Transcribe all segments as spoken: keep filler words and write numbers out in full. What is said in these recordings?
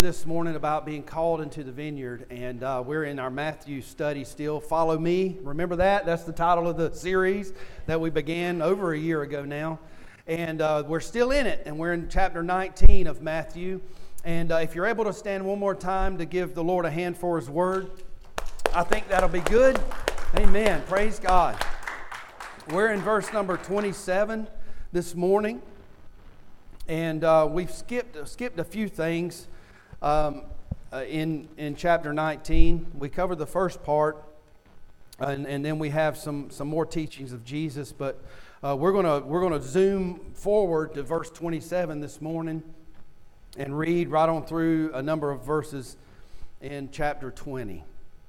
This morning about being called into the vineyard, and uh, we're in our Matthew study still. Follow me. Remember that? That's the title of the series that we began over a year ago now. And uh, we're still in it, and we're in chapter nineteen of Matthew. And uh, if you're able to stand one more time to give the Lord a hand for His word, I think that'll be good. Amen. Praise God. We're in verse number twenty-seven this morning, and uh, we've skipped skipped a few things. Um, uh, in in chapter nineteen, we covered the first part, and, and then we have some some more teachings of Jesus. But uh, we're gonna we're gonna zoom forward to verse twenty-seven this morning, and read right on through a number of verses in chapter twenty.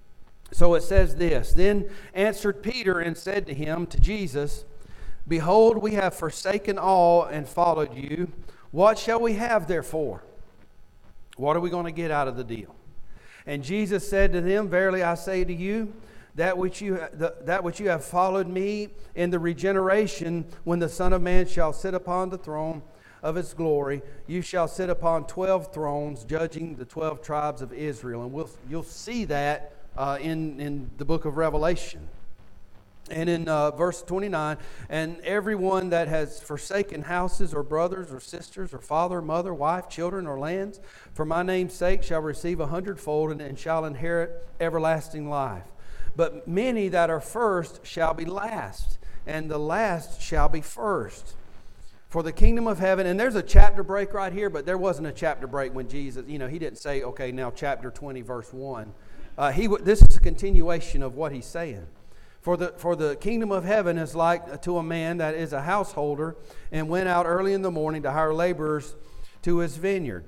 So it says this: Then answered Peter and said to him, to Jesus, Behold, we have forsaken all and followed you. What shall we have therefore? What are we going to get out of the deal? And Jesus said to them, Verily I say to you, that which you the, that which you have followed me in the regeneration, when the Son of Man shall sit upon the throne of His glory, you shall sit upon twelve thrones, judging the twelve tribes of Israel. And we'll you'll see that uh, in in the book of Revelation. And in uh, verse twenty-nine, and everyone that has forsaken houses or brothers or sisters or father, mother, wife, children, or lands, for my name's sake shall receive a hundredfold and, and shall inherit everlasting life. But many that are first shall be last, and the last shall be first. For the kingdom of heaven, and there's a chapter break right here, but there wasn't a chapter break when Jesus, you know, He didn't say, okay, now chapter twenty, verse one. Uh, he This is a continuation of what He's saying. For the for the kingdom of heaven is like to a man that is a householder, and went out early in the morning to hire laborers to his vineyard.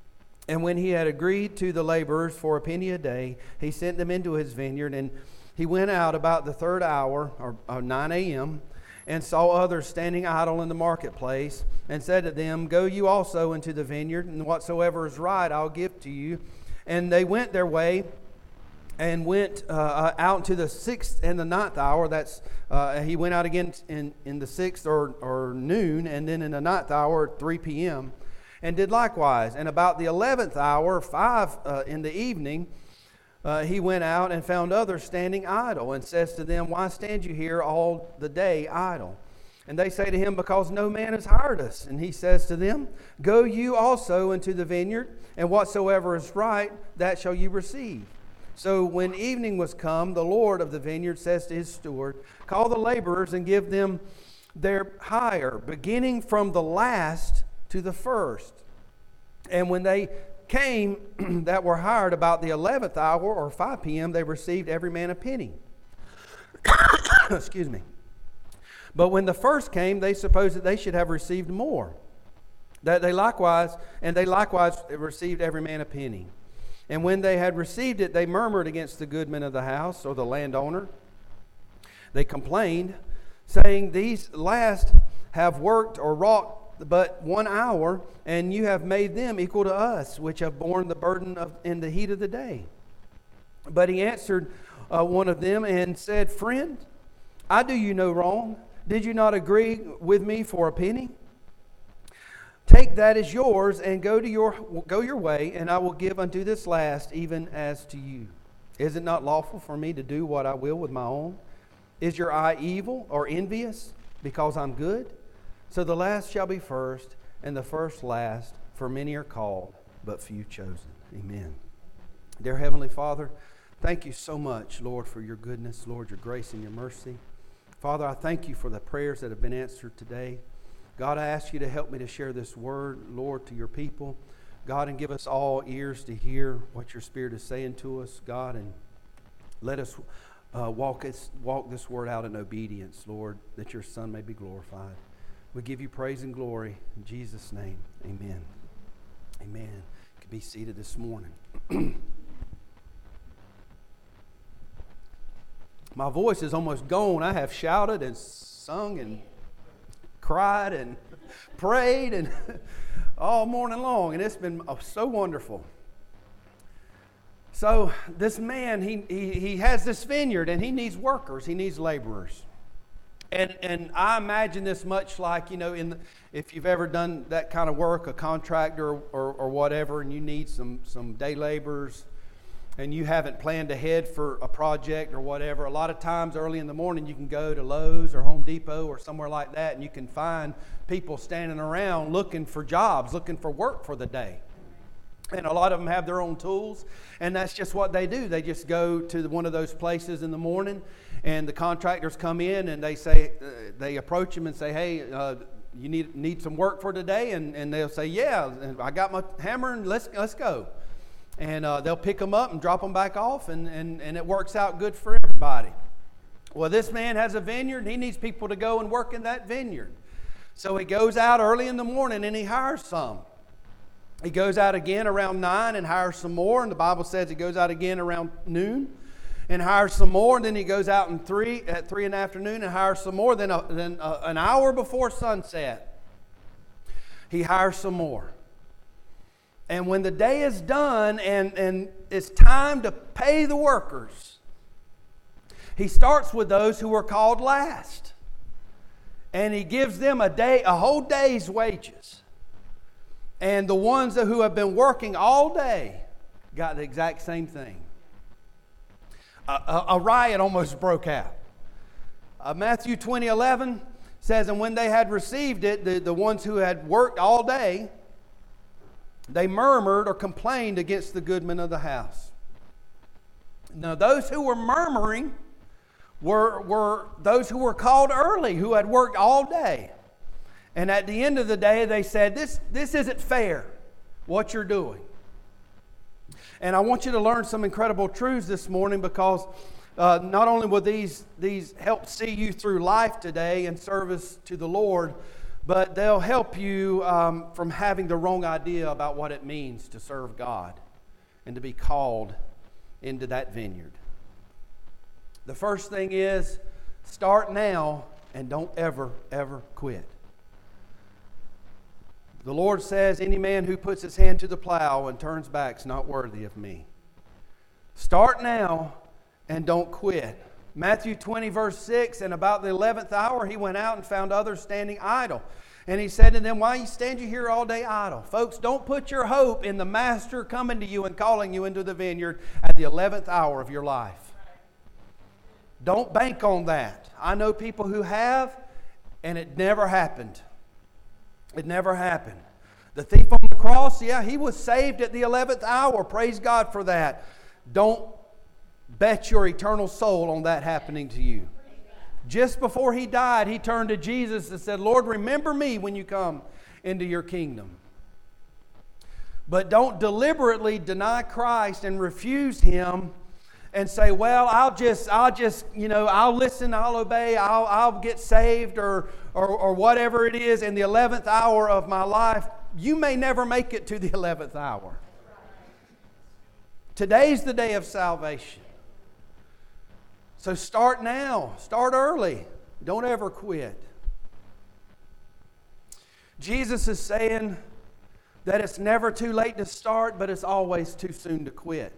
And when he had agreed to the laborers for a penny a day, he sent them into his vineyard. And he went out about the third hour, or, or nine a.m., and saw others standing idle in the marketplace, and said to them, Go you also into the vineyard, and whatsoever is right I'll give to you. And they went their way, and went uh, out into the sixth and the ninth hour. That's uh, he went out again in, in the sixth or, or noon, and then in the ninth hour at three p.m. and did likewise. And about the eleventh hour, five uh, in the evening, uh, he went out and found others standing idle, and says to them, Why stand you here all the day idle? And they say to him, Because no man has hired us. And he says to them, Go you also into the vineyard, and whatsoever is right, that shall you receive. So when evening was come, the Lord of the vineyard says to his steward, Call the laborers and give them their hire, beginning from the last to the first. And when they came that were hired about the eleventh hour, or five p.m., they received every man a penny. Excuse me. But when the first came, they supposed that they should have received more. That they likewise, and they likewise received every man a penny. And when they had received it, they murmured against the goodman of the house, or the landowner. They complained, saying, These last have worked or wrought but one hour, and you have made them equal to us, which have borne the burden of in the heat of the day. But he answered uh, one of them and said, Friend, I do you no wrong. Did you not agree with me for a penny? Take that as yours, and go to your go your way, and I will give unto this last even as to you. Is it not lawful for me to do what I will with my own? Is your eye evil or envious because I'm good? So the last shall be first, and the first last, for many are called, but few chosen. Amen. Dear Heavenly Father, thank you so much, Lord, for your goodness, Lord, your grace and your mercy. Father, I thank you for the prayers that have been answered today. God, I ask you to help me to share this word, Lord, to your people. God, and give us all ears to hear what your Spirit is saying to us, God, and let us uh, walk, this, walk this word out in obedience, Lord, that your Son may be glorified. We give you praise and glory in Jesus' name. Amen. Amen. You can be seated this morning. My voice is almost gone. I have shouted and sung and cried and prayed and all morning long, and it's been so wonderful. So this man, he, he he has this vineyard, and he needs workers. He needs laborers. And and I imagine this much like, you know, in the, if you've ever done that kind of work, a contractor or, or, or whatever, and you need some, some day laborers, and you haven't planned ahead for a project or whatever, a lot of times early in the morning you can go to Lowe's or Home Depot or somewhere like that, and you can find people standing around looking for jobs, looking for work for the day. And a lot of them have their own tools, and that's just what they do. They just go to one of those places in the morning, and the contractors come in and they say, uh, they approach them and say, hey, uh, you need need some work for today? And, and they'll say, yeah, I got my hammer and let's let's go. And uh, they'll pick them up and drop them back off, and, and, and it works out good for everybody. Well, this man has a vineyard. He needs people to go and work in that vineyard. So he goes out early in the morning and he hires some. He goes out again around nine and hires some more. And the Bible says he goes out again around noon and hires some more. And then he goes out in three, at three in the afternoon and hires some more. Then, a, then a, an hour before sunset, he hires some more. And when the day is done and, and it's time to pay the workers, he starts with those who were called last. And he gives them a day, a whole day's wages. And the ones who have been working all day got the exact same thing. A, a, a riot almost broke out. Uh, Matthew twenty eleven says, and when they had received it, the, the ones who had worked all day, they murmured or complained against the goodman of the house. Now those who were murmuring were, were those who were called early, who had worked all day. And at the end of the day, they said, this, this isn't fair, what you're doing. And I want you to learn some incredible truths this morning, because uh, not only will these, these help see you through life today in service to the Lord, but they'll help you um, from having the wrong idea about what it means to serve God and to be called into that vineyard. The first thing is, start now and don't ever, ever quit. The Lord says, any man who puts his hand to the plow and turns back is not worthy of me. Start now and don't quit. Matthew twenty verse six, and about the eleventh hour he went out and found others standing idle. And he said to them, why stand you here all day idle? Folks, don't put your hope in the master coming to you and calling you into the vineyard at the eleventh hour of your life. Don't bank on that. I know people who have, and it never happened. It never happened. The thief on the cross, yeah, he was saved at the eleventh hour. Praise God for that. Don't bet your eternal soul on that happening to you. Just before he died, he turned to Jesus and said, Lord, remember me when you come into your kingdom. But don't deliberately deny Christ and refuse him and say, well, I'll just, I'll just, you know, I'll listen, I'll obey, I'll, I'll get saved or, or, or whatever it is in the eleventh hour of my life. You may never make it to the eleventh hour. Today's the day of salvation. So start now. Start early. Don't ever quit. Jesus is saying that it's never too late to start, but it's always too soon to quit.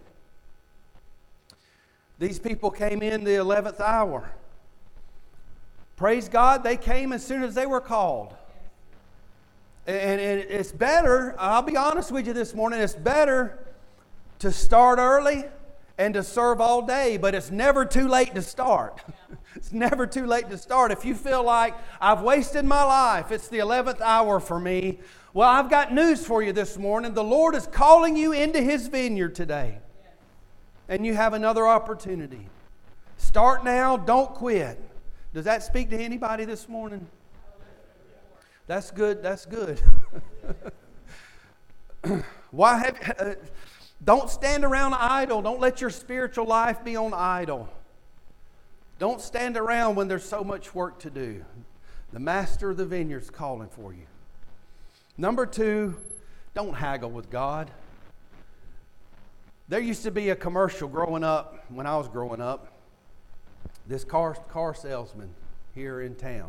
These people came in the eleventh hour. Praise God, they came as soon as they were called. And it's better, I'll be honest with you this morning, it's better to start early and to serve all day, but it's never too late to start. It's never too late to start. If you feel like I've wasted my life, it's the eleventh hour for me, well, I've got news for you this morning. The Lord is calling you into His vineyard today. And you have another opportunity. Start now, don't quit. Does that speak to anybody this morning? That's good, that's good. Why have... Uh, Don't stand around idle. Don't let your spiritual life be on idle. Don't stand around when there's so much work to do. The master of the vineyard is calling for you. Number two, don't haggle with God. There used to be a commercial growing up, when I was growing up, this car, car salesman here in town.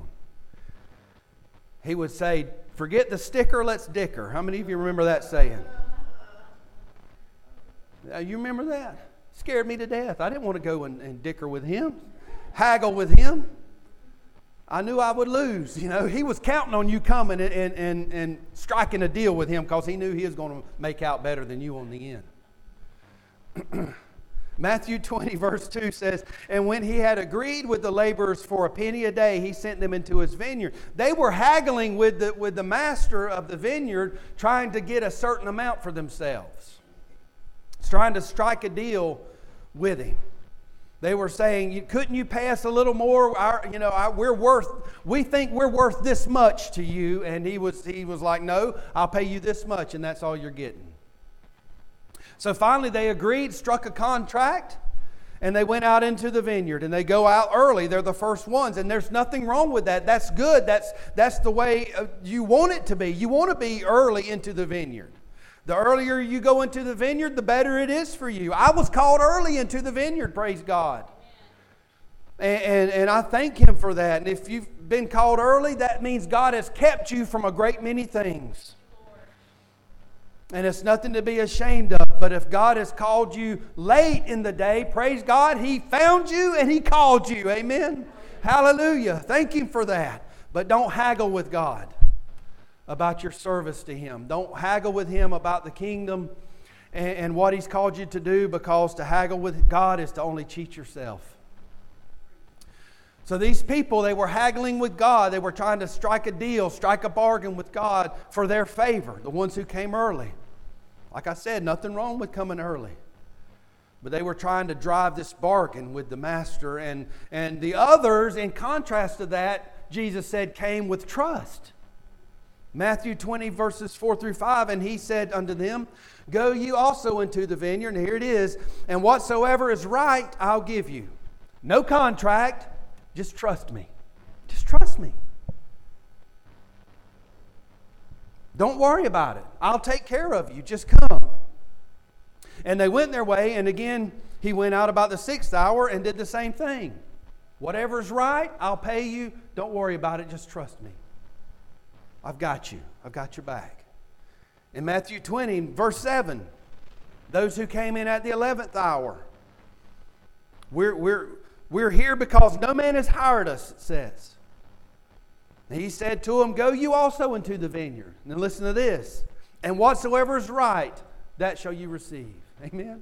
He would say, forget the sticker, let's dicker. How many of you remember that saying? Uh, you remember that? Scared me to death. I didn't want to go and, and dicker with him, haggle with him. I knew I would lose. You know, he was counting on you coming and, and, and, and striking a deal with him because he knew he was going to make out better than you on the end. Matthew twenty verse two says, and when he had agreed with the laborers for a penny a day, he sent them into his vineyard. They were haggling with the, with the master of the vineyard, trying to get a certain amount for themselves. It's trying to strike a deal with him. They were saying, couldn't you pay us a little more? Our, you know, our, we're worth, we think we're worth this much to you. And he was, he was like, no, I'll pay you this much, and that's all you're getting. So finally they agreed, struck a contract, and they went out into the vineyard. And they go out early. They're the first ones. And there's nothing wrong with that. That's good. That's, that's the way you want it to be. You want to be early into the vineyard. The earlier you go into the vineyard, the better it is for you. I was called early into the vineyard, praise God. And, and, and I thank Him for that. And if you've been called early, that means God has kept you from a great many things. And it's nothing to be ashamed of. But if God has called you late in the day, praise God, He found you and He called you. Amen? Hallelujah. Thank Him for that. But don't haggle with God about your service to Him. Don't haggle with Him about the kingdom and, and what He's called you to do, because to haggle with God is to only cheat yourself. So these people, they were haggling with God. They were trying to strike a deal, strike a bargain with God for their favor, the ones who came early. Like I said, nothing wrong with coming early. But they were trying to drive this bargain with the master. And, and the others, in contrast to that, Jesus said, came with trust. Matthew twenty, verses four through five, and He said unto them, go you also into the vineyard, and here it is, and whatsoever is right, I'll give you. No contract, just trust me. Just trust me. Don't worry about it. I'll take care of you. Just come. And they went their way, and again, He went out about the sixth hour and did the same thing. Whatever's right, I'll pay you. Don't worry about it. Just trust me. I've got you. I've got your back. In Matthew twenty, verse seven, those who came in at the eleventh hour, we're, we're, we're here because no man has hired us, it says. And He said to them, go you also into the vineyard. And then listen to this. And whatsoever is right, that shall you receive. Amen?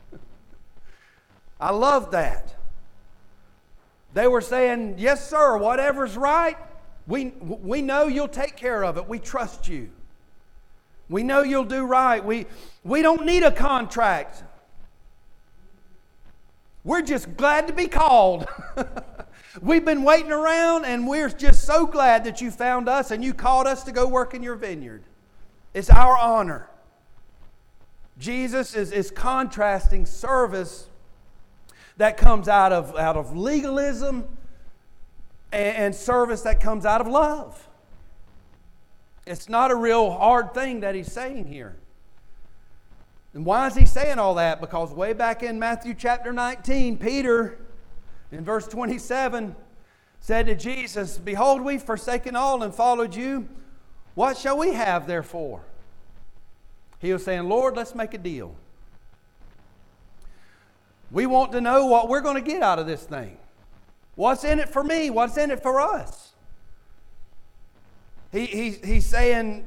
I love that. They were saying, yes, sir, whatever's right, we, we know you'll take care of it. We trust you. We know you'll do right. We, we don't need a contract. We're just glad to be called. We've been waiting around, and we're just so glad that you found us and you called us to go work in your vineyard. It's our honor. Jesus is, is contrasting service that comes out of, out of legalism and, and service that comes out of love. It's not a real hard thing that He's saying here. And why is He saying all that? Because way back in Matthew chapter nineteen, Peter, in verse twenty-seven, said to Jesus, behold, we've forsaken all and followed you. What shall we have therefore? He was saying, Lord, let's make a deal. We want to know what we're going to get out of this thing. What's in it for me? What's in it for us? He, he, he's saying,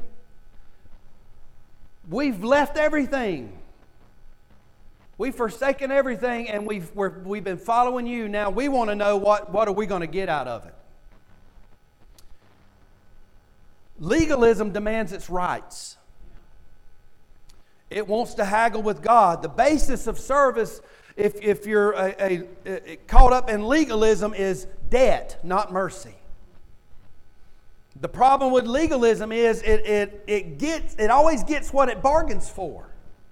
we've left everything. We've forsaken everything, and we've, we're, we've been following you. Now we want to know what, what are we going to get out of it. Legalism demands its rights. It wants to haggle with God. The basis of service, if, if you're a, a, a, caught up in legalism, is debt, not mercy. The problem with legalism is it, it, it, gets, it always gets what it bargains for.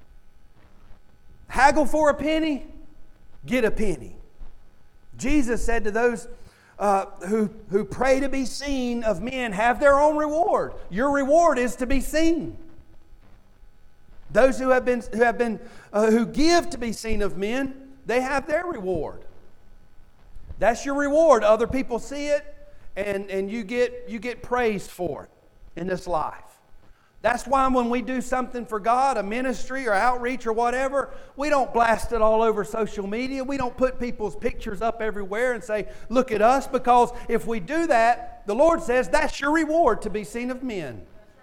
Haggle for a penny, get a penny. Jesus said to those uh, who, who pray to be seen of men, have their own reward. Your reward is to be seen. Those who have been, who have been, uh, who give to be seen of men, they have their reward. That's your reward. Other people see it, and, and you get you get praised for it in this life. That's why when we do something for God, a ministry or outreach or whatever, we don't blast it all over social media. We don't put people's pictures up everywhere and say, look at us, because if we do that, the Lord says that's your reward, to be seen of men.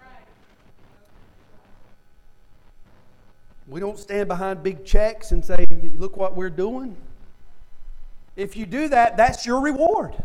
We don't stand behind big checks and say, look what we're doing. If you do that, that's your reward.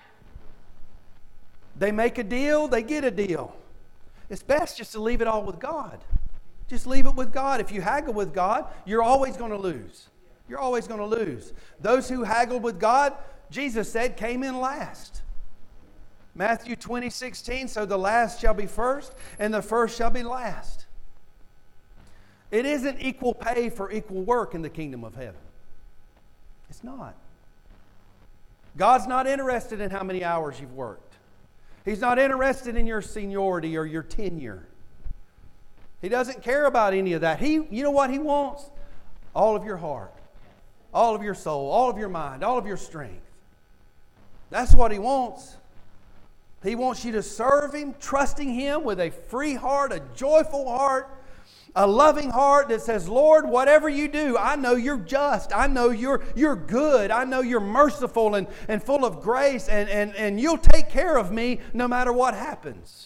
They make a deal, they get a deal. It's best just to leave it all with God. Just leave it with God. If you haggle with God, you're always going to lose. You're always going to lose. Those who haggled with God, Jesus said, came in last. Matthew twenty, sixteen, so the last shall be first, and the first shall be last. It isn't equal pay for equal work in the kingdom of heaven. It's not. God's not interested in how many hours you've worked. He's not interested in your seniority or your tenure. He doesn't care about any of that. He, you know what He wants? All of your heart, all of your soul, all of your mind, all of your strength. That's what He wants. He wants you to serve Him, trusting Him with a free heart, a joyful heart, a loving heart that says, Lord, whatever you do, I know you're just. I know you're, you're good. I know you're merciful and, and full of grace, and, and, and you'll take care of me no matter what happens.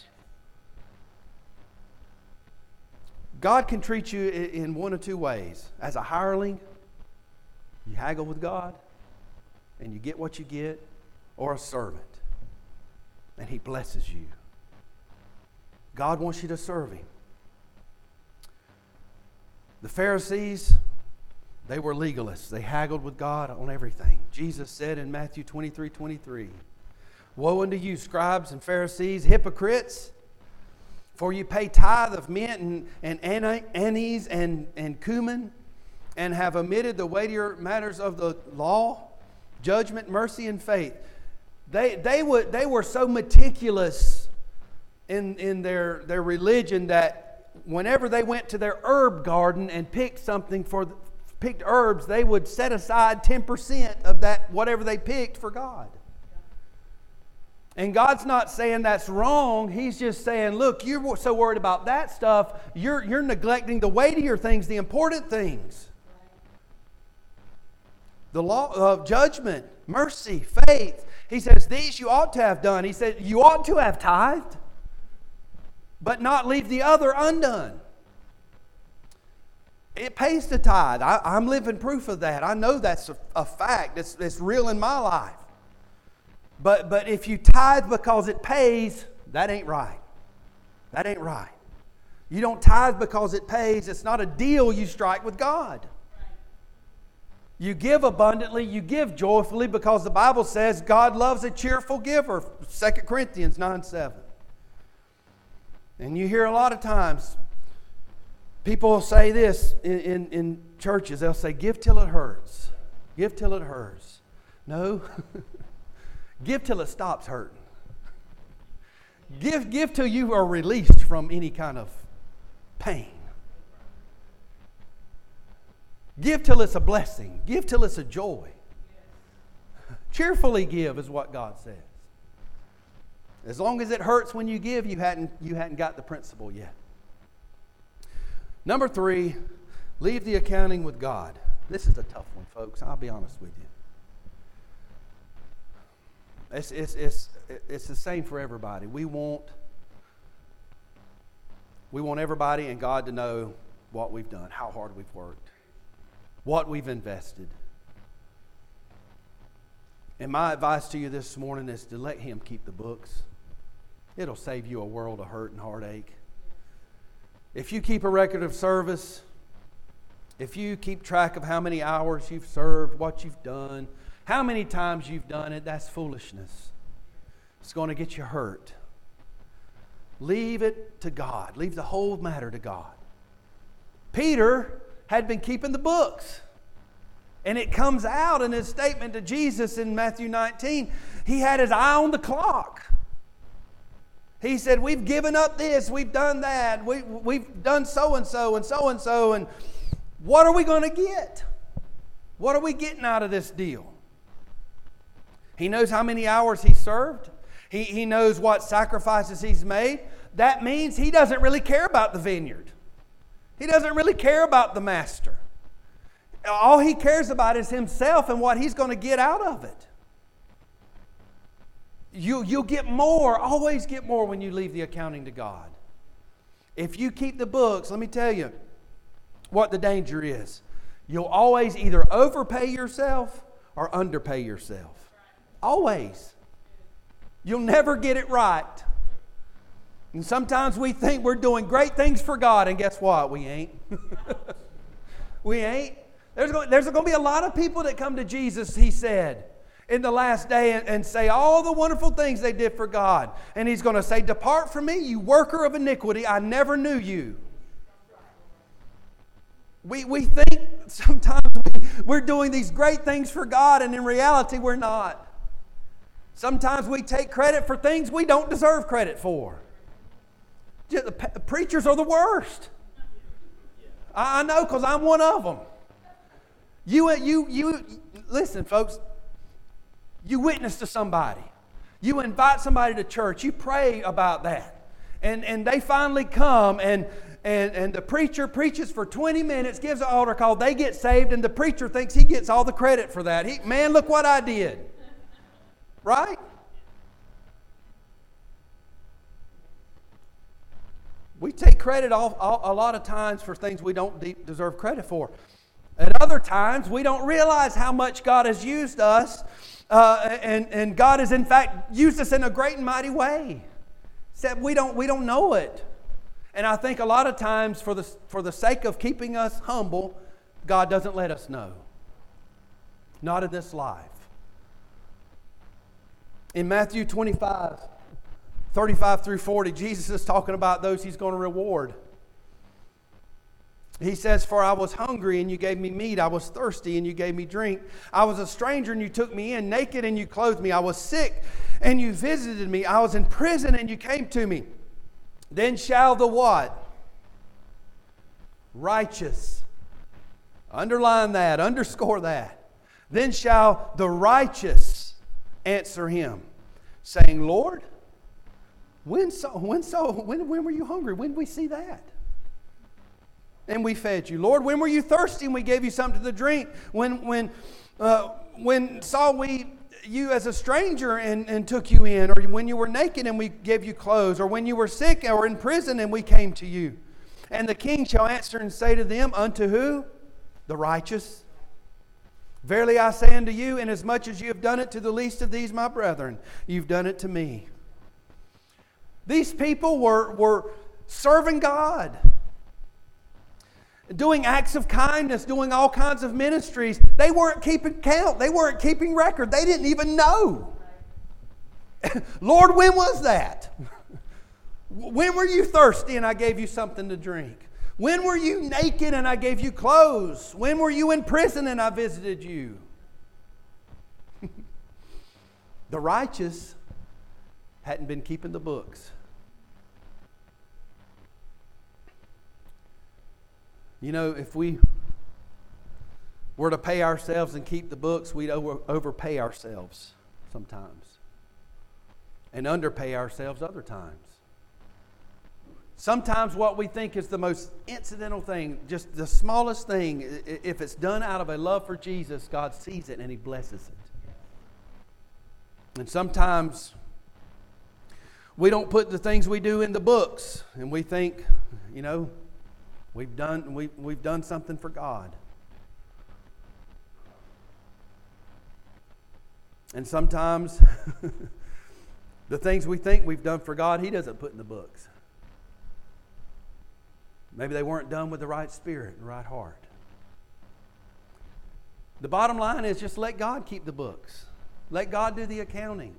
God can treat you in one of two ways. As a hireling, you haggle with God and you get what you get, or a servant, and He blesses you. God wants you to serve Him. The Pharisees, they were legalists. They haggled with God on everything. Jesus said in Matthew twenty-three, twenty-three, woe unto you, scribes and Pharisees, hypocrites! For you pay tithe of mint and, and anise and, and cumin, and have omitted the weightier matters of the law, judgment, mercy, and faith. They, they, would, they were so meticulous in, in their, their religion that whenever they went to their herb garden and picked something for the, picked herbs, they would set aside ten percent of that, whatever they picked, for God. And God's not saying that's wrong. He's just saying, look, you're so worried about that stuff, you're, you're neglecting the weightier things, the important things. The law of judgment, mercy, faith. He says, these you ought to have done. He said, you ought to have tithed, but not leave the other undone. It pays to tithe. I, I'm living proof of that. I know that's a, a fact. It's, it's real in my life. But, but if you tithe because it pays, that ain't right. That ain't right. You don't tithe because it pays. It's not a deal you strike with God. You give abundantly, you give joyfully, because the Bible says God loves a cheerful giver. Second Corinthians nine seven. And you hear a lot of times people say this in, in, in churches. They'll say, give till it hurts. Give till it hurts. No. Give till it stops hurting. Give, give till you are released from any kind of pain. Give till it's a blessing. Give till it's a joy. Cheerfully give is what God says. As long as it hurts when you give, you hadn't, you hadn't got the principle yet. Number three, leave the accounting with God. This is a tough one, folks. I'll be honest with you. It's, it's, it's, it's the same for everybody. We want, we want everybody and God to know what we've done, how hard we've worked, what we've invested. And my advice to you this morning is to let Him keep the books. It'll save you a world of hurt and heartache. If you keep a record of service, if you keep track of how many hours you've served, what you've done, how many times you've done it, that's foolishness. It's going to get you hurt. Leave it to God. Leave the whole matter to God. Peter had been keeping the books. And it comes out in his statement to Jesus in Matthew nineteen. He had his eye on the clock. He said, we've given up this, we've done that, we, we've done so-and-so and so-and-so, and what are we going to get? What are we getting out of this deal? He knows how many hours he served. He, he knows what sacrifices he's made. that means he doesn't really care about the vineyard. He doesn't really care about the master. All he cares about is himself and what he's going to get out of it. You, you'll get more, always get more when you leave the accounting to God. If you keep the books, let me tell you what the danger is. You'll always either overpay yourself or underpay yourself. Always. You'll never get it right. And sometimes we think we're doing great things for God, and guess what? We ain't. We ain't. There's going, there's going to be a lot of people that come to Jesus, he said, in the last day and, and say all the wonderful things they did for God. And he's going to say, "Depart from me, you worker of iniquity. I never knew you." We, we think sometimes we, we're doing these great things for God, and in reality we're not. Sometimes we take credit for things we don't deserve credit for. The preachers are the worst. I know, because I'm one of them. You, you, you, listen, folks. You witness to somebody. You invite somebody to church. You pray about that. And, and they finally come, and, and, and the preacher preaches for twenty minutes, gives an altar call. They get saved, and the preacher thinks he gets all the credit for that. He, man, look what I did. Right? We take credit all, all, a lot of times for things we don't de- deserve credit for. At other times, we don't realize how much God has used us, uh, and, and God has in fact used us in a great and mighty way. Except we don't, we don't know it. And I think a lot of times, for the, for the sake of keeping us humble, God doesn't let us know. Not in this life. In Matthew twenty-five, thirty-five through forty, Jesus is talking about those he's going to reward. He says, "For I was hungry and you gave me meat. I was thirsty and you gave me drink. I was a stranger and you took me in. Naked and you clothed me. I was sick and you visited me. I was in prison and you came to me. Then shall the" what? Righteous. Underline that. Underscore that. "Then shall the righteous answer him, saying, Lord, when so, when so, when, when were you hungry? When did we see that? And we fed you. Lord, when were you thirsty and we gave you something to drink? When when uh, when saw we you as a stranger and, and took you in? Or when you were naked and we gave you clothes? Or when you were sick or in prison and we came to you? And the king shall answer and say to them, unto who? The righteous. Verily I say unto you, inasmuch as you have done it to the least of these my brethren, you've done it to me." These people were, were serving God, doing acts of kindness, doing all kinds of ministries. They weren't keeping count. They weren't keeping record. They didn't even know. Lord, when was that? When were you thirsty and I gave you something to drink? When were you naked and I gave you clothes? When were you in prison and I visited you? The righteous hadn't been keeping the books. You know, if we were to pay ourselves and keep the books, we'd over, overpay ourselves sometimes and underpay ourselves other times. Sometimes what we think is the most incidental thing, just the smallest thing, if it's done out of a love for Jesus, God sees it and He blesses it. And sometimes we don't put the things we do in the books, and we think, you know, we've done we we've done something for God. And sometimes the things we think we've done for God, He doesn't put in the books. Maybe they weren't done with the right spirit and the right heart. The bottom line is just let God keep the books. Let God do the accounting.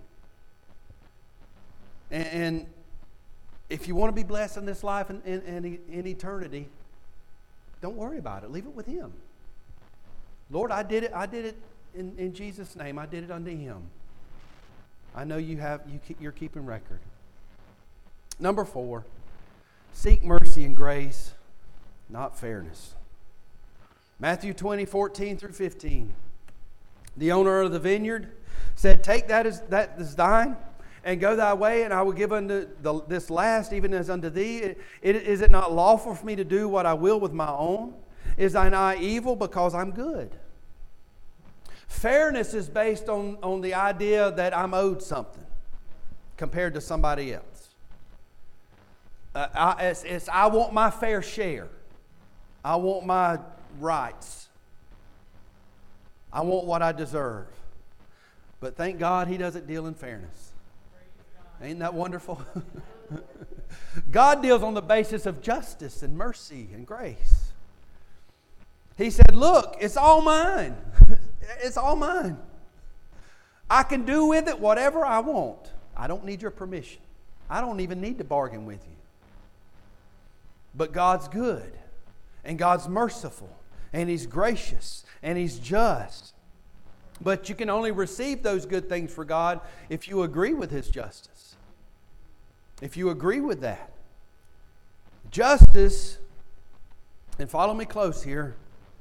And, and if you want to be blessed in this life and in, in eternity, don't worry about it. Leave it with Him. Lord, I did it. I did it in, in Jesus' name. I did it unto Him. I know you have. You you're keeping record. Number four. Seek mercy and grace, not fairness. Matthew twenty, fourteen through fifteen. The owner of the vineyard said, "Take that as that is thine, and go thy way, and I will give unto the, this last even as unto thee. It, it, is it not lawful for me to do what I will with my own? Is thine eye evil because I'm good? Fairness is based on, on the idea that I'm owed something compared to somebody else. Uh, I, it's, it's I want my fair share. I want my rights. I want what I deserve. But thank God He doesn't deal in fairness. Ain't that wonderful? God deals on the basis of justice and mercy and grace. He said, look, it's all mine. It's all mine. I can do with it whatever I want. I don't need your permission. I don't even need to bargain with you. But God's good, and God's merciful, and He's gracious, and He's just. But you can only receive those good things for God if you agree with His justice. If you agree with that. Justice, and follow me close here,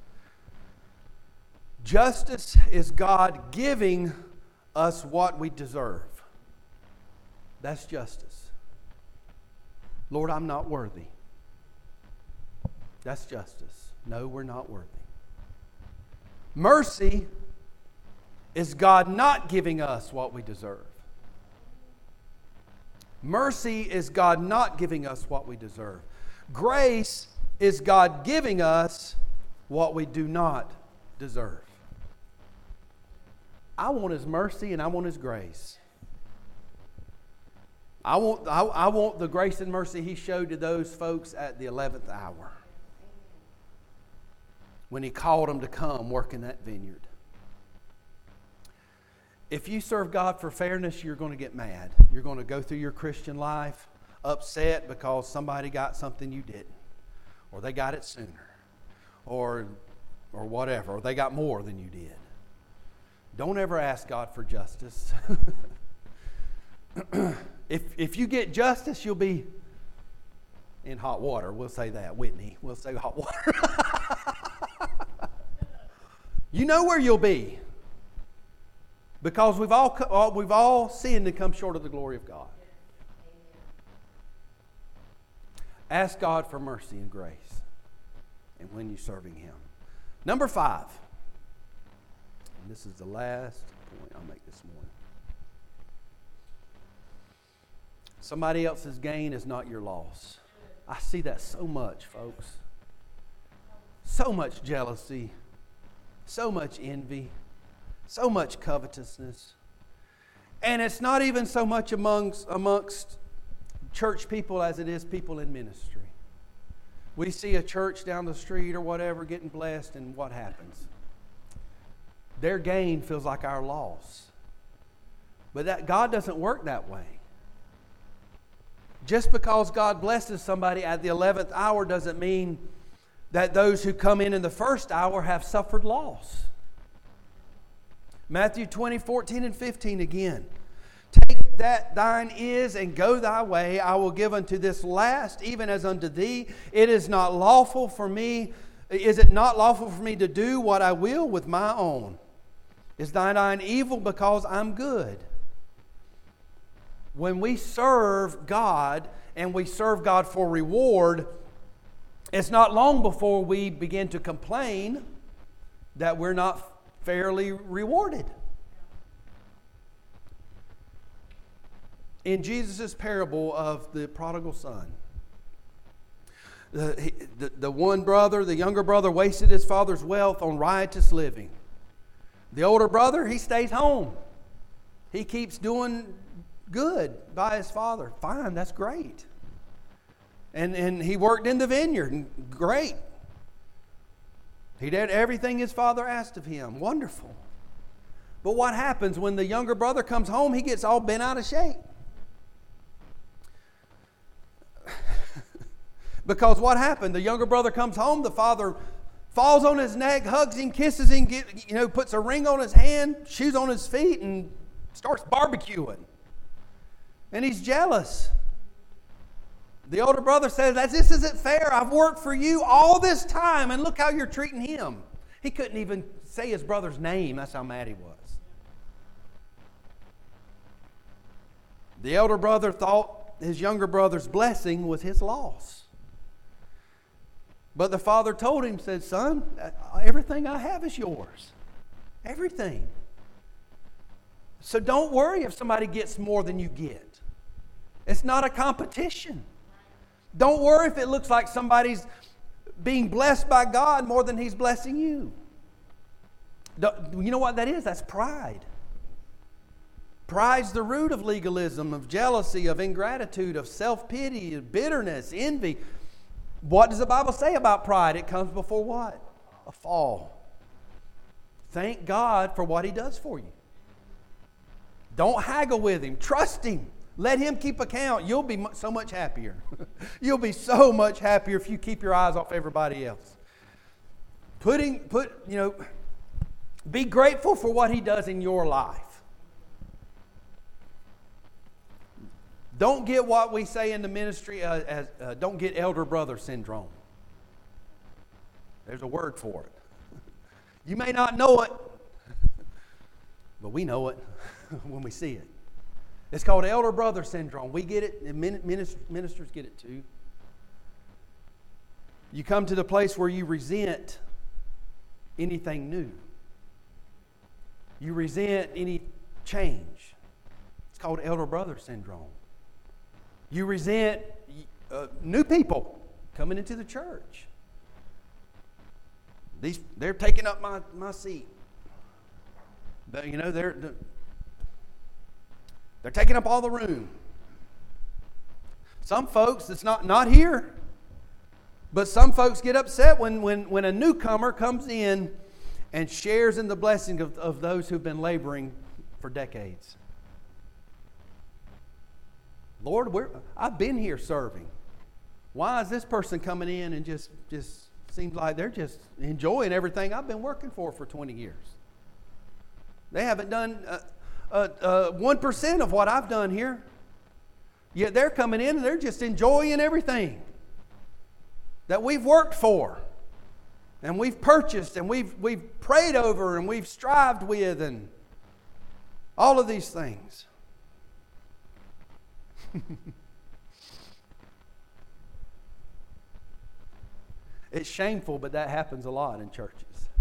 justice is God giving us what we deserve. That's justice. Lord, I'm not worthy. That's justice. No, we're not worthy. Mercy is God not giving us what we deserve. Mercy is God not giving us what we deserve. Grace is God giving us what we do not deserve. I want His mercy and I want His grace. I want, I, I want the grace and mercy He showed to those folks at the eleventh hour when He called them to come work in that vineyard. If you serve God for fairness, you're going to get mad. You're going to go through your Christian life upset because somebody got something you didn't, or they got it sooner, or, or whatever, or they got more than you did. Don't ever ask God for justice. if, if you get justice, you'll be in hot water. We'll say that. Whitney, we'll say hot water. You know where you'll be. Because we've all, we've all sinned and come short of the glory of God. Ask God for mercy and grace. And when you're serving Him. Number five. And this is the last point I'll make this morning. Somebody else's gain is not your loss. I see that so much, folks. So much jealousy. So much envy. So much covetousness. And it's not even so much amongst, amongst church people as it is people in ministry. We see a church down the street or whatever getting blessed, and what happens? Their gain feels like our loss. But that God doesn't work that way. Just because God blesses somebody at the eleventh hour doesn't mean that those who come in in the first hour have suffered loss. Matthew twenty, fourteen and fifteen again. Take that thine is and go thy way. I will give unto this last, even as unto thee. It is not lawful for me. Is it not lawful for me to do what I will with my own? Is thine eye evil because I'm good? When we serve God and we serve God for reward, it's not long before we begin to complain that we're not fairly rewarded. In Jesus' parable of the prodigal son, the, the, the one brother, the younger brother, wasted his father's wealth on riotous living. The older brother, he stays home. He keeps doing good by his father. Fine, that's great. And, and he worked in the vineyard. And great. He did everything his father asked of him. Wonderful. But what happens when the younger brother comes home? He gets all bent out of shape. Because what happened? The younger brother comes home. The father falls on his neck, hugs him, kisses him, get, you know, puts a ring on his hand, shoes on his feet, and starts barbecuing. And he's jealous. The older brother says, this isn't fair. I've worked for you all this time, and look how you're treating him. He couldn't even say his brother's name. That's how mad he was. The elder brother thought his younger brother's blessing was his loss. But the father told him, said, son, everything I have is yours. Everything. So don't worry if somebody gets more than you get. It's not a competition. Don't worry if it looks like somebody's being blessed by God more than He's blessing you. You know what that is? That's pride. Pride's the root of legalism, of jealousy, of ingratitude, of self-pity, of bitterness, envy. What does the Bible say about pride? It comes before what? A fall. Thank God for what He does for you. Don't haggle with Him. Trust Him. Let Him keep account. You'll be so much happier. You'll be so much happier if you keep your eyes off everybody else. Putting, put, you know, be grateful for what He does in your life. Don't get what we say in the ministry uh, as uh, don't get elder brother syndrome. There's a word for it. You may not know it, but we know it when we see it. It's called elder brother syndrome. We get it, and ministers get it too. You come to the place where you resent anything new. You resent any change. It's called elder brother syndrome. You resent uh, new people coming into the church. These they're taking up my, my seat. But, you know, they're they're taking up all the room. Some folks that's not not here, but some folks get upset when when when a newcomer comes in and shares in the blessing of, of those who've been laboring for decades. Lord, we're, I've been here serving. Why is this person coming in and just, just seems like they're just enjoying everything I've been working for for twenty years? They haven't done uh, uh, uh, one percent of what I've done here. Yet they're coming in and they're just enjoying everything that we've worked for and we've purchased and we've, we've prayed over and we've strived with and all of these things. It's shameful, but that happens a lot in churches.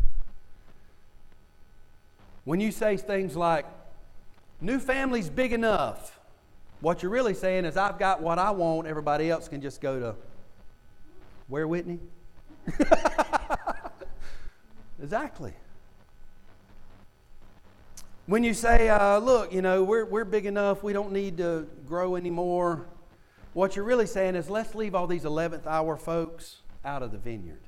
When you say things like, new family's big enough, what you're really saying is, I've got what I want, everybody else can just go to, where, Whitney? Exactly. When you say, uh, look, you know, we're, we're big enough, we don't need to grow anymore, what you're really saying is, let's leave all these eleventh hour folks out of the vineyard.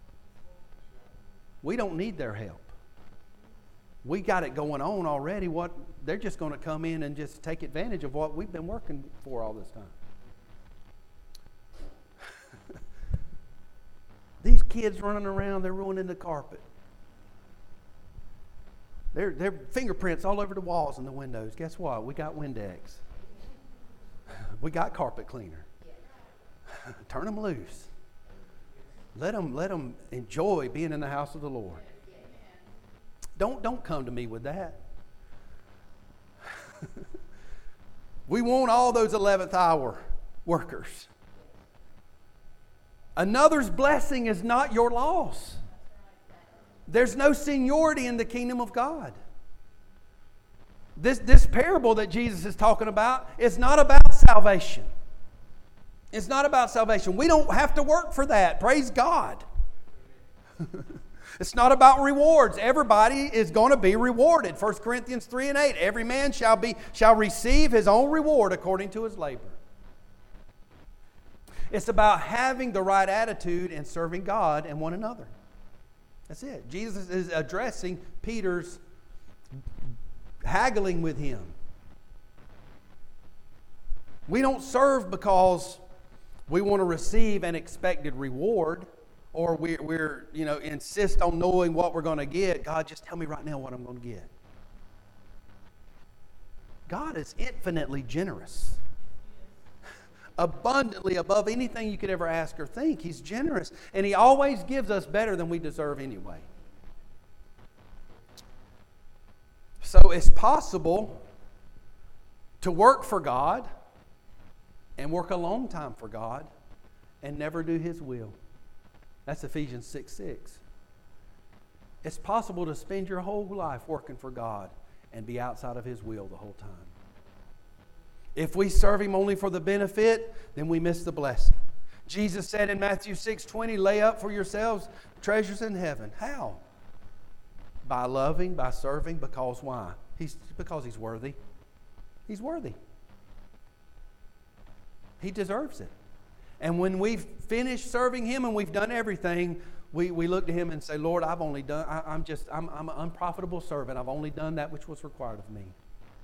We don't need their help. We got it going on already. What they're just going to come in and just take advantage of what we've been working for all this time. These kids running around, they're ruining the carpet. There, there are fingerprints all over the walls and the windows. Guess what? We got Windex. We got carpet cleaner. Turn them loose. Let them, let them enjoy being in the house of the Lord. Don't, don't come to me with that. We want all those eleventh hour workers. Another's blessing is not your loss. There's no seniority in the kingdom of God. This, this parable that Jesus is talking about is not about salvation. It's not about salvation. We don't have to work for that. Praise God. It's not about rewards. Everybody is going to be rewarded. First Corinthians three and eight. Every man shall be shall receive his own reward according to his labor. It's about having the right attitude and serving God and one another. That's it. Jesus is addressing Peter's haggling with him. We don't serve because we want to receive an expected reward, or we're, we're you know, insist on knowing what we're going to get. God, just tell me right now what I'm going to get. God is infinitely generous. Abundantly above anything you could ever ask or think. He's generous. And He always gives us better than we deserve anyway. So it's possible to work for God and work a long time for God and never do His will. That's Ephesians six six. It's possible to spend your whole life working for God and be outside of His will the whole time. If we serve Him only for the benefit, then we miss the blessing. Jesus said in Matthew six twenty, lay up for yourselves treasures in heaven. How? By loving, by serving, because why? He's, because He's worthy. He's worthy. He deserves it. And when we've finished serving Him and we've done everything, we, we look to Him and say, Lord, I've only done, I, I'm just, I'm, I'm an unprofitable servant. I've only done that which was required of me.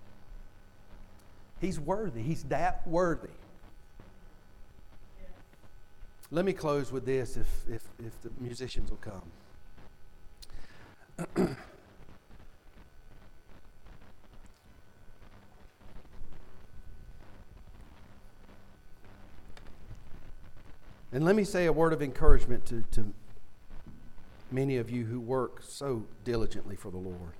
He's worthy. He's that worthy. Let me close with this if, if, if the musicians will come. And let me say a word of encouragement to, to many of you who work so diligently for the Lord.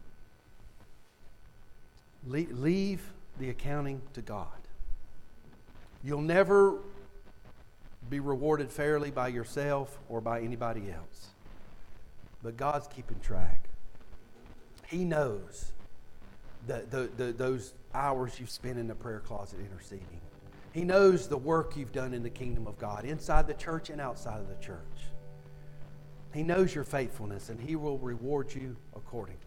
Le- leave the accounting to God. You'll never be rewarded fairly by yourself or by anybody else. But God's keeping track. He knows the, the, the, those hours you've spent in the prayer closet interceding. He knows the work you've done in the kingdom of God, inside the church and outside of the church. He knows your faithfulness, and He will reward you accordingly.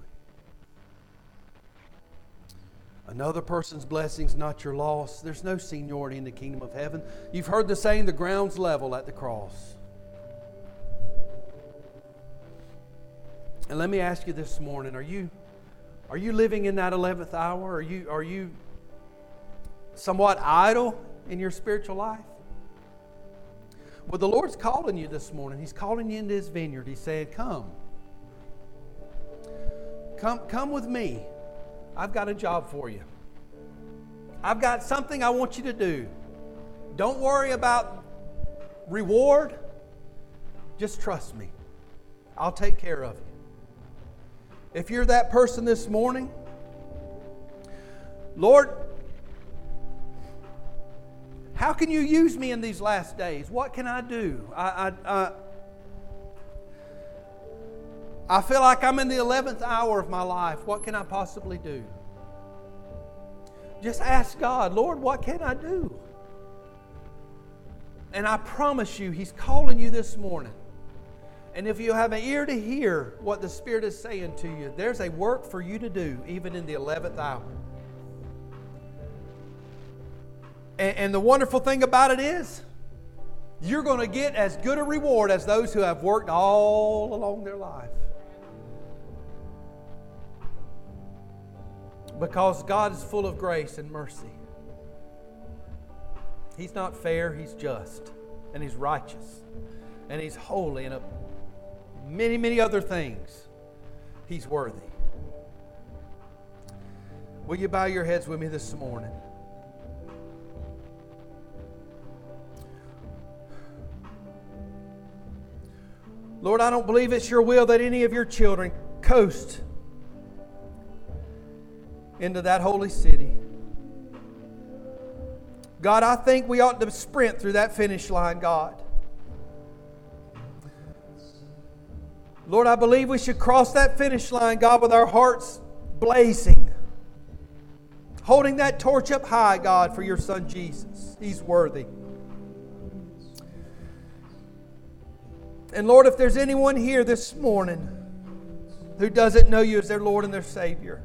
Another person's blessing's not your loss. There's no seniority in the kingdom of heaven. You've heard the saying, the ground's level at the cross. And let me ask you this morning, are you, are you living in that eleventh hour? Are you, are you somewhat idle in your spiritual life? Well, the Lord's calling you this morning. He's calling you into His vineyard. He's saying, come. Come, come with me. I've got a job for you. I've got something I want you to do. Don't worry about reward. Just trust me. I'll take care of you. If you're that person this morning, Lord, how can you use me in these last days? What can I do? I, I, I, I feel like I'm in the eleventh hour of my life. What can I possibly do? Just ask God, Lord, what can I do? And I promise you, He's calling you this morning. And if you have an ear to hear what the Spirit is saying to you, there's a work for you to do, even in the eleventh hour. And, and the wonderful thing about it is, you're going to get as good a reward as those who have worked all along their life. Because God is full of grace and mercy. He's not fair, He's just. And He's righteous. And He's holy, and a many, many other things. He's worthy. Will you bow your heads with me this morning? Lord, I don't believe it's your will that any of your children coast into that holy city. God, I think we ought to sprint through that finish line, God. Lord, I believe we should cross that finish line, God, with our hearts blazing. Holding that torch up high, God, for your Son Jesus. He's worthy. And Lord, if there's anyone here this morning who doesn't know you as their Lord and their Savior,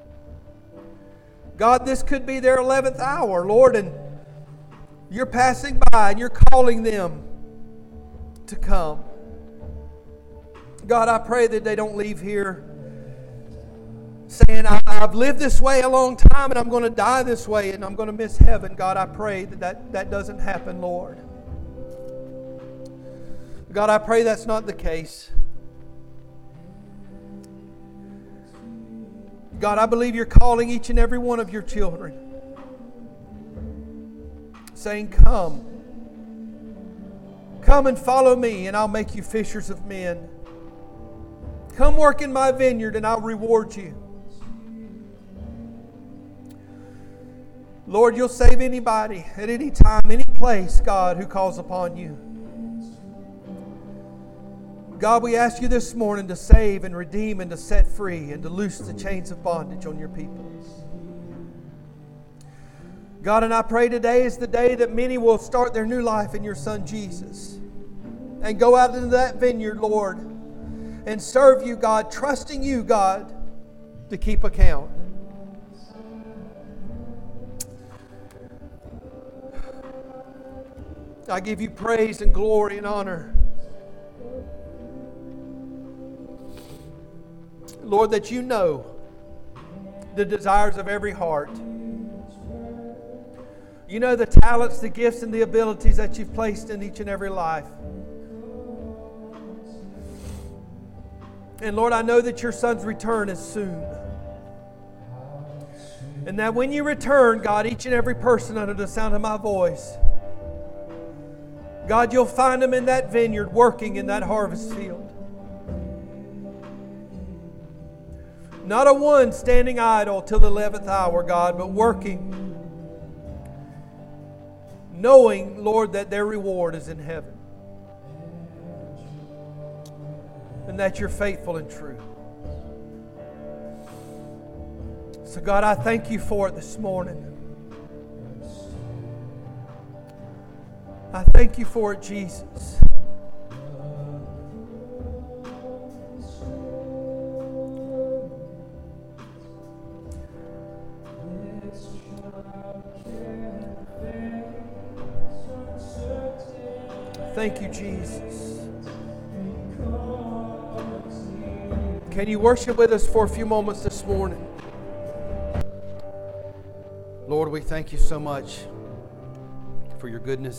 God, this could be their eleventh hour, Lord, and you're passing by and you're calling them to come. God, I pray that they don't leave here saying, I've lived this way a long time and I'm going to die this way and I'm going to miss heaven. God, I pray that that, that doesn't happen, Lord. God, I pray that's not the case. God, I believe you're calling each and every one of your children, saying, come. Come and follow me and I'll make you fishers of men. Come work in my vineyard and I'll reward you. Lord, you'll save anybody at any time, any place, God, who calls upon you. God, we ask you this morning to save and redeem and to set free and to loose the chains of bondage on your people. God, and I pray today is the day that many will start their new life in your Son Jesus and go out into that vineyard, Lord, and serve you, God, trusting you, God, to keep account. I give you praise and glory and honor. Lord, that you know the desires of every heart. You know the talents, the gifts, and the abilities that you've placed in each and every life. And Lord, I know that your Son's return is soon. And that when you return, God, each and every person under the sound of my voice, God, you'll find them in that vineyard working in that harvest field. Not a one standing idle till the eleventh hour, God, but working, knowing, Lord, that their reward is in heaven. And that you're faithful and true. So God, I thank you for it this morning. I thank you for it, Jesus. Thank you, Jesus. Can you worship with us for a few moments this morning? Lord, we thank you so much for your goodness.